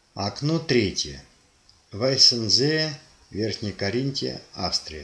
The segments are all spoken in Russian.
Окно третье. Вайсензее, Верхняя Каринтия, Австрия.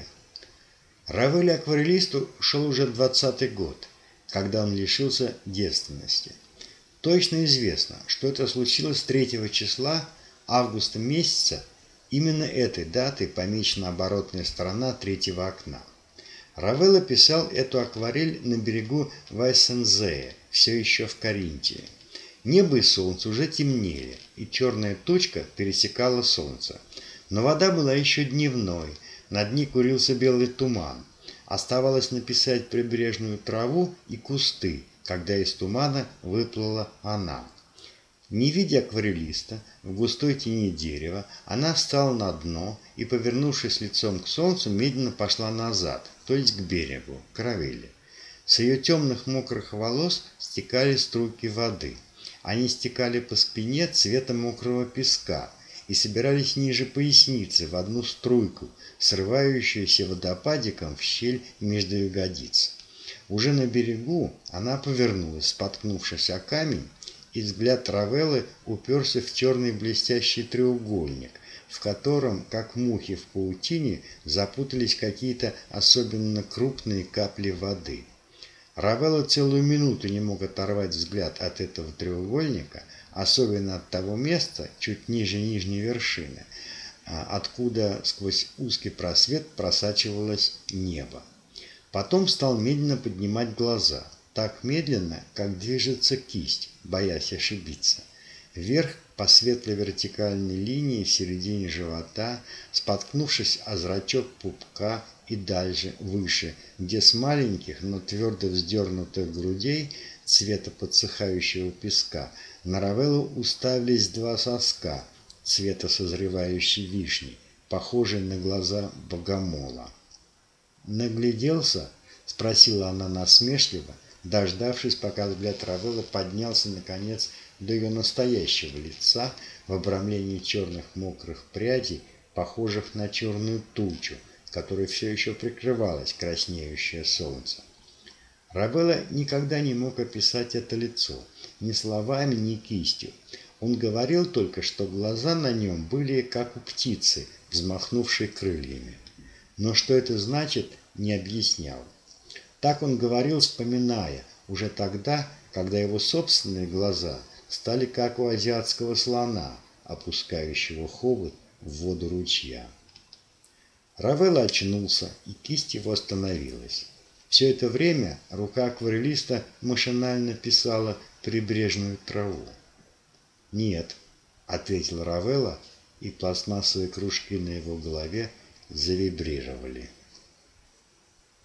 Равель-акварелисту шел уже 20-й год, когда он лишился девственности. Точно известно, что это случилось 3 числа августа месяца. Именно этой датой помечена оборотная сторона третьего окна. Равелла писал эту акварель на берегу Вайсензее, все еще в Каринтии. Небо и солнце уже темнели, и черная точка пересекала солнце. Но вода была еще дневной, над ней курился белый туман. Оставалось написать прибрежную траву и кусты, когда из тумана выплыла она. Не видя акварелиста, в густой тени дерева, она встала на дно и, повернувшись лицом к солнцу, медленно пошла назад, то есть к берегу, к Равелле. С ее темных мокрых волос стекали струйки воды. Они стекали по спине цвета мокрого песка и собирались ниже поясницы в одну струйку, срывающуюся водопадиком в щель между ягодиц. Уже на берегу она повернулась, споткнувшись о камень, и взгляд Равеллы уперся в черный блестящий треугольник, в котором, как мухи в паутине, запутались какие-то особенно крупные капли воды. Равелла целую минуту не мог оторвать взгляд от этого треугольника, особенно от того места, чуть ниже нижней вершины, откуда сквозь узкий просвет просачивалось небо. Потом стал медленно поднимать глаза, так медленно, как движется кисть, боясь ошибиться. Вверх по светло-вертикальной линии в середине живота, споткнувшись о зрачок пупка, и дальше, выше, где с маленьких, но твердо вздернутых грудей цвета подсыхающего песка на Равеллу уставились два соска цвета созревающей вишни, похожие на глаза богомола. «Нагляделся?» — спросила она насмешливо, дождавшись, пока взгляд Равеллы поднялся, наконец, до ее настоящего лица в обрамлении черных мокрых прядей, похожих на черную тучу, которой все еще прикрывалось краснеющее солнце. Равелла никогда не мог описать это лицо, ни словами, ни кистью. Он говорил только, что глаза на нем были, как у птицы, взмахнувшей крыльями. Но что это значит, не объяснял. Так он говорил, вспоминая, уже тогда, когда его собственные глаза стали как у азиатского слона, опускающего хобот в воду ручья. Равелла очнулся, и кисть его остановилась. Все это время рука акварелиста машинально писала прибрежную траву. «Нет», — ответил Равелла, и пластмассовые кружки на его голове завибрировали.